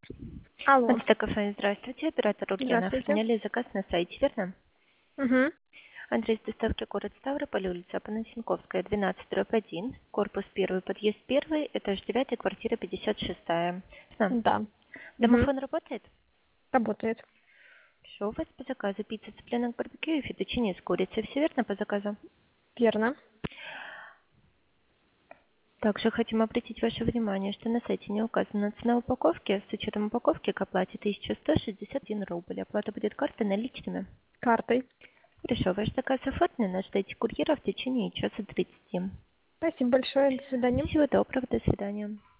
Алло, Антикафе, здравствуйте. Оператор Ульяна. здравствуйте. Оформляли заказ на сайте, верно? Угу. Адрес доставки город Ставрополь, улица Панасенковская, 12/1, корпус 1, подъезд 1, этаж 9, квартира 56. Ясно. Да. Угу. Домофон работает? Работает. Все, у вас по заказу пицца, цыпленок, барбекю и фетучини с курицей. Все верно по заказу? Верно. Также хотим обратить ваше внимание, что на сайте не указана цена упаковки. С учетом упаковки к оплате 1161 рубль. Оплата будет картой наличными. Картой. Хорошо, ваш заказ оформлен. Ожидайте курьера в течение часа 30. Спасибо большое. До свидания. Всего доброго, до свидания.